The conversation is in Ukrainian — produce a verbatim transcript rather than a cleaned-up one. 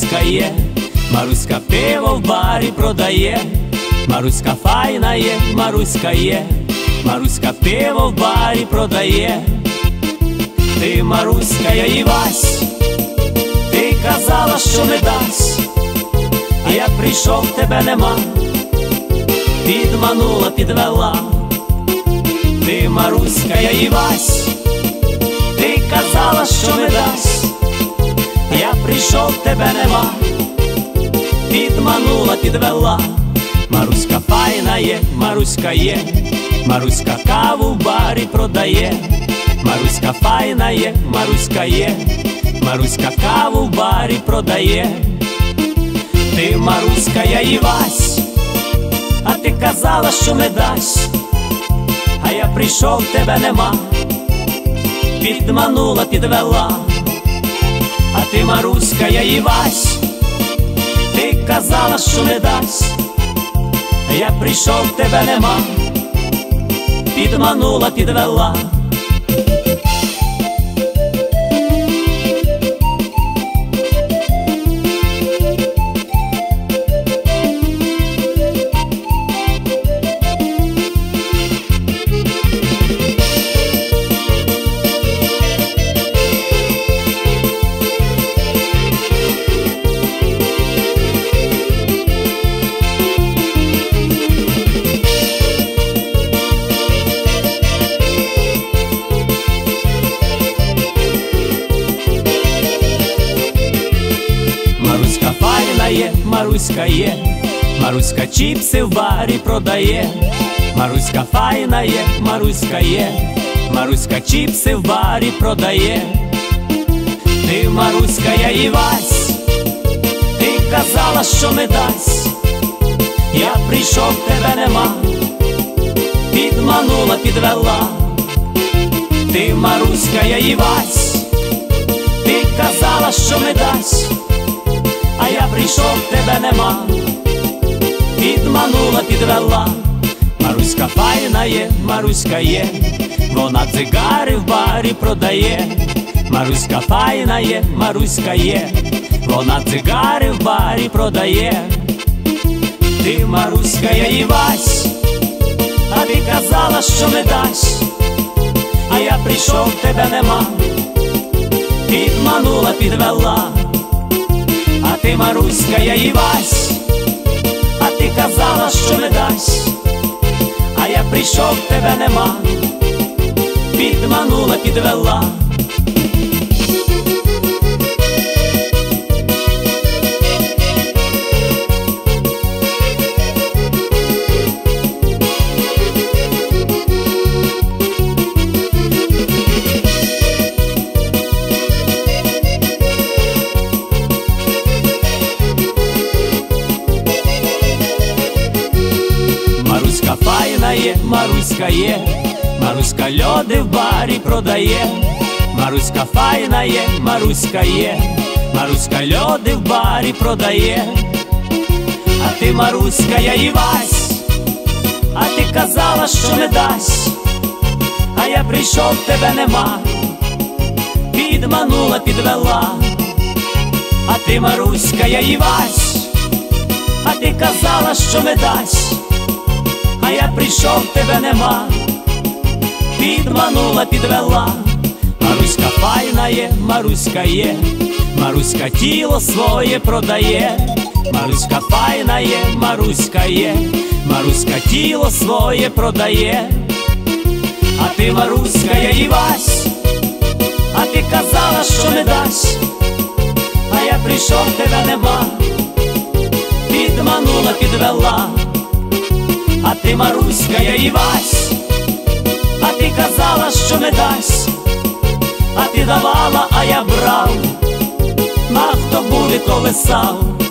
Маруська є, Маруська пиво в барі продає, Маруська файна є, Маруська є, Маруська пиво в барі продає. Ти, Маруська, я Івась, ти казала, що не дасть, а я прийшов, тебе нема, підманула, підвела. Ти, Маруська, я Івась, ти казала, що не дасть, а я прийшов, тебе нема, підманула, підвела. Маруська файна є, Маруська є, Маруська каву в барі продає, Маруська файна є, Маруська є, Маруська каву в барі продає. Ти, Маруська, я Івась, а ти казала, що не дасть, а я прийшов, тебе нема, підманула, підвела. А ти, Маруська, я Івась, ти казала, що не дасть, а я прийшов, тебе нема, підманула, підвела. Маруська файна є, Маруська є, Маруська чіпси в барі продає, Маруська файна є, Маруська є, Маруська чіпси в барі продає. Ти, Маруська, я Івась, ти казала, що не дасть, я прийшов, тебе нема, підманула, підвела. Ти, Маруська, я Івась, ти казала, що не дасть, а я прийшов, тебе нема, підманула, підвела. Маруська файна є, Маруська є, вона цигари в барі продає, Маруська файна є, Маруська є, вона цигари в барі продає. Ти, Маруська, я Івась, а ти казала, що не дасть, а я прийшов, тебе нема, підманула, підвела. А ти, Маруська, я Івась, а ти казала, що не дасть, а я прийшов, тебе нема, підманула, підвела. Маруська файна є, Маруська є, Маруська льоди в барі продає, Маруська файна є, Маруська є, Маруська льоди в барі продає. А ти, Маруська, я Івась, а ти казала, що не дасть, а я прийшов, тебе нема, підманула, підвела. А ти, Маруська, я Івась, а ти казала, що не дасть, а я прийшов, тебе нема, підманула, підвела. Маруська файна є, Маруська є, Маруська тіло своє продає, Маруська файна є, Маруська є, Маруська тіло своє продає. А ти, Маруська, я Івась, а ти казала, що не дасть, а я прийшов, тебе нема, підманула, підвела. А ти, Маруська, я Івась, а ти казала, що не дасть, а ти давала, а я брав, а хто буде, колесав.